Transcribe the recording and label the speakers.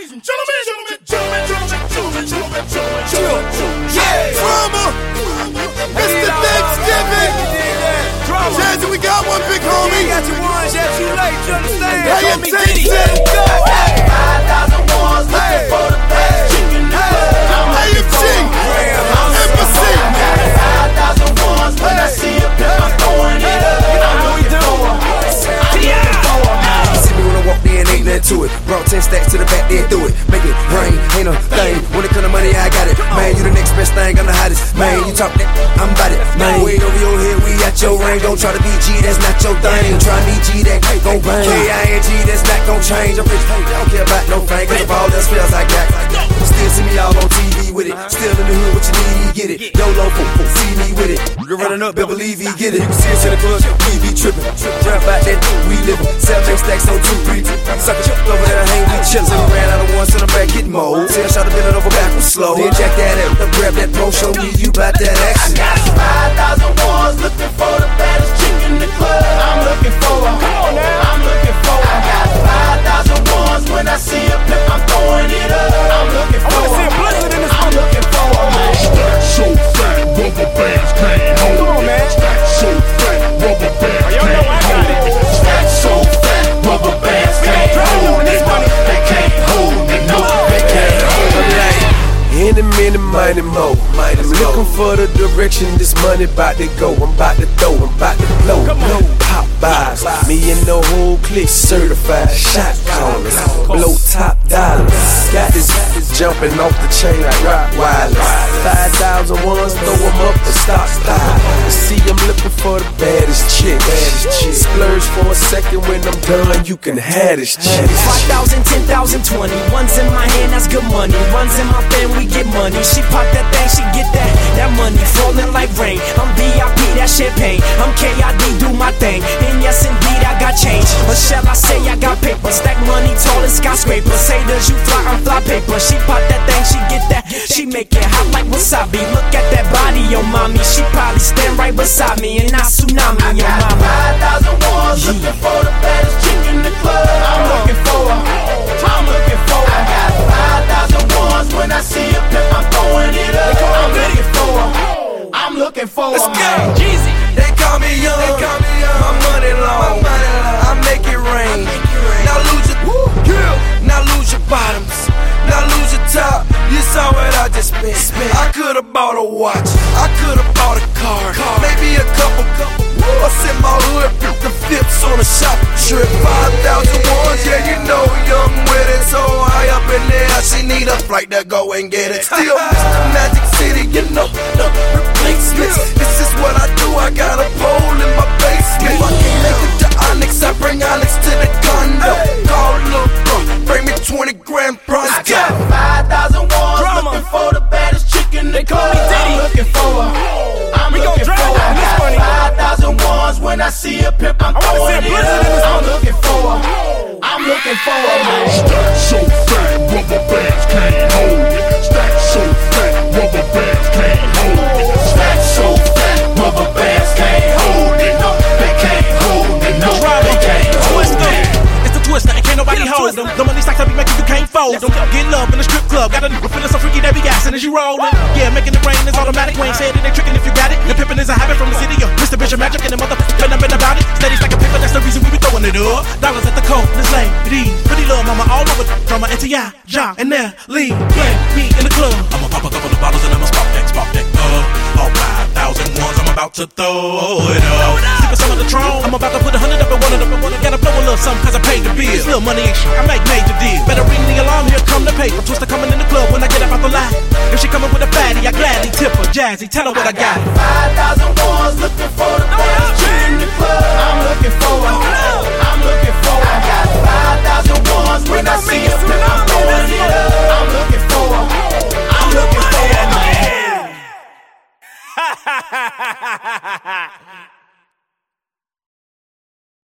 Speaker 1: Ladies and gentlemen. Yeah.
Speaker 2: Drama. Mr. Thanksgiving. Jazzy, we got one big homie.
Speaker 1: You got your ones, yeah, too late, you understand?
Speaker 2: How you take it?
Speaker 3: 5,000 ones looking for the best chicken in the club. I'm looking for
Speaker 2: Embassy.
Speaker 3: 5,000 ones when I see a pimp, I'm throwing it up. I'm looking for
Speaker 4: See me when I walk in, ain't nothing to it. Brought 10 stacks to the back, then threw it. Make it rain, ain't no thing. When it come to money, I got it. Man, you the next best thing, I'm the hottest. Man, you talk that, I'm about it. Man, we ain't over your head, we at your ring. Don't try to be G, that's not your thing. Try me G, that gon' bang. K-I-N-G, that's not gon' change. I'm rich, I don't care about no fame. Cause of all the spells I got. Still see me all on TV with it. Still in the hood, what you need, get it. YOLO, see me with it. You're running up, better believe he get it. You can see us in the club, we be trippin'. Rap out that, we livin'. 7 stacks on 2, 3. Sucker chip over there, hang, we chillin'. Ran out of ones in the back, get mold. Tell shot to bend it over backwards slow. Then jack that up, grab that pro, show me you bout that action.
Speaker 3: I got 5,000 ones looking for the baddest chick in the club. I'm looking for her. I'm looking for her. I got 5,000 ones when I see a pimp, I'm throwing it up. I'm looking for her. I'm looking for her, man.
Speaker 5: Stack so fat, rubber bands can't hold it.
Speaker 1: Come on, man.
Speaker 5: Stack so fat, rubber bands
Speaker 1: Y'all know I
Speaker 5: can't
Speaker 1: got
Speaker 5: hold
Speaker 1: it.
Speaker 5: it.
Speaker 3: Stack so fat, rubber bands can't hold it. They can't hold it. No, they can't hold it.
Speaker 4: Any minute, mighty mo. I'm looking for the direction this money bout to go. I'm bout to throw, I'm bout to blow. No pop buys, me and the whole clique certified shot callers. Blow top dollars. Got this jumping off the chain like Rottweilers. 5,000 ones, throw them up and stop. See, I'm looking for the baddest chick. Splurge for a second, when I'm done, you can have this chick.
Speaker 6: 5,000, 10,000, 20. One's in my hand, that's good money. One's in my pen, we get money. She pop that thing, she get that money falling like rain. I'm VIP, that champagne. I'm KID, do my thing. And yes, indeed, I got change. Or shall I say I got paper? Stack money tall as skyscrapers. Haters, you fly, I'm fly paper. She pop that thing, she get that. She make it hot like wasabi. Look at that body, yo mommy. She probably stand right beside me, and I tsunami, yo mama.
Speaker 3: 5,000 ones looking for the baddest chick in the club. I'm looking for her. I'm looking for her. I got 5,000 ones when I see a pimp, I'm throwing it up. I'm looking for her. I'm looking for her.
Speaker 4: Let's go. They call me young, my money long. I make it rain. Now lose your bottoms. Now lose your top. You saw what I just spent. I could've bought a watch. I could've bought a car. Maybe a couple. I sent my hood the flips on a shopping trip. 5,000 ones, yeah, you know young with it. So high up in there, she need a flight to go and get it. Still Mr. Magic City, you know, no replacements. This is what I do, I got a pole in my basement. If I can't make it to Onyx, I bring Onyx to the condo. Call Lil' Bro, bring me 20 grand bronze.
Speaker 3: I got 5,000 ones looking for the baddest chick in the club. I'm looking for her. I'm looking for her. I got 5,000 ones when I see a pimp, I'm throwing it up. I'm looking for her. I'm looking for her, man.
Speaker 5: Stack so fat, rubber bands can't hold it. Stack so fat, rubber bands can't hold it.
Speaker 3: Stack so fat, rubber bands can't hold it. No, they can't hold it. No, they can't hold it.
Speaker 1: It's the Twister, and can't nobody hold them. The money stacks I be making, you can't fold them. Get love in the strip club, got a nigga feeling so freaky that be gassing as you rollin'. Yeah, making it rain is automatic. We ain't said it, they trickin' if you got it. The pimpin' is a habit from the city of Mr. Bishop Magic and the motherfucker been about it. Steady stack of paper, that's the reason we be throwing it up. Dollars at the coat, this lane, these pretty little mama all over drama and T.I., Ja, and Nelly. Play me in the club. I'ma pop a couple of bottles and I'ma spark that. All 5,000 ones, I'm about to throw it up. Sippin' some of the Tron, I'm about to put 100 up and one of them. Gotta blow a little something cause I paid the bills. Little money ain't shit, I make major deals. Better ring the alarm, here come the paper. Twister coming in the club when I get up out the line. If she coming with a fatty, I gladly tip her. Jazzy, tell her what I got.
Speaker 3: 5,000 ones looking for the baddest chick in the club. I'm looking for her. I'm looking for her. I got 5,000 ones when I see a pimp, I'm